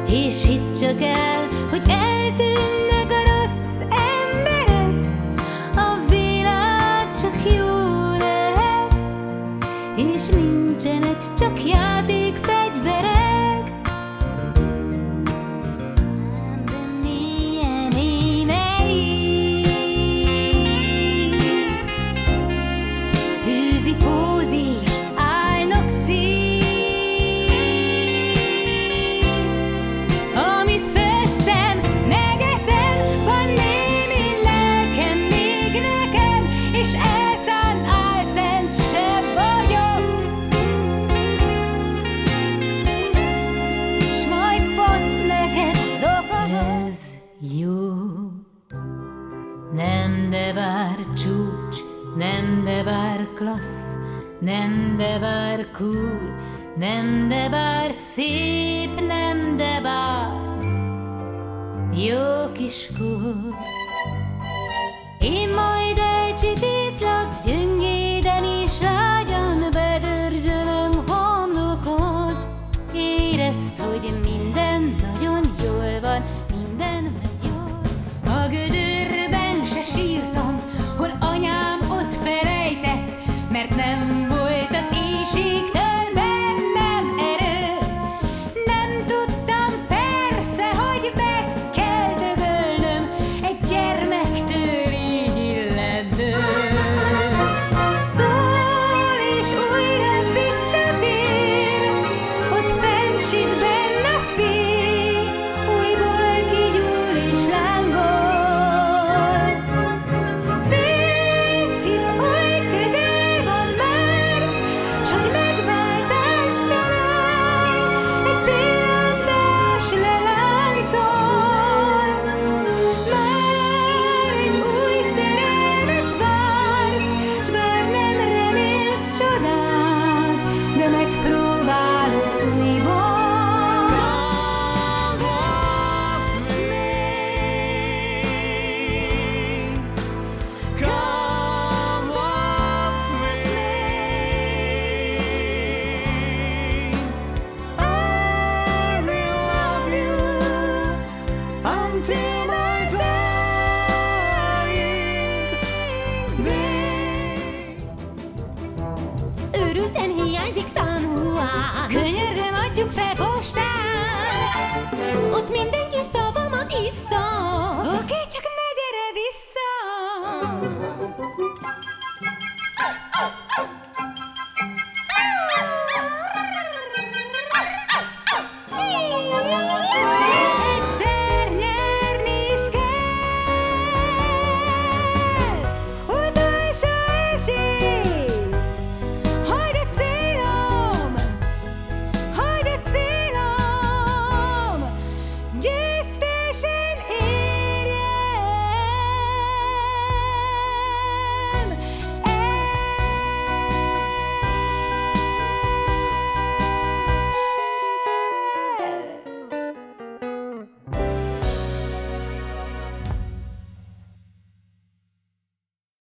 És hidd csak el, hogy eltűnnek a rossz emberek, a világ csak jó lehet, és nincsenek csak játékfegyverek. De milyen éneit, szűzi pózis, álnok szín, amit főztem, megeszem, van némi lelkem még nekem, és elszánt álszent se vagyok. S majd pont neked szokott. Ez jó. Nem de bár csúcs, nem de bár klassz, nem de bár cool, nem de bár szép, nem de bár jó kiskor. Én majd elcsitélem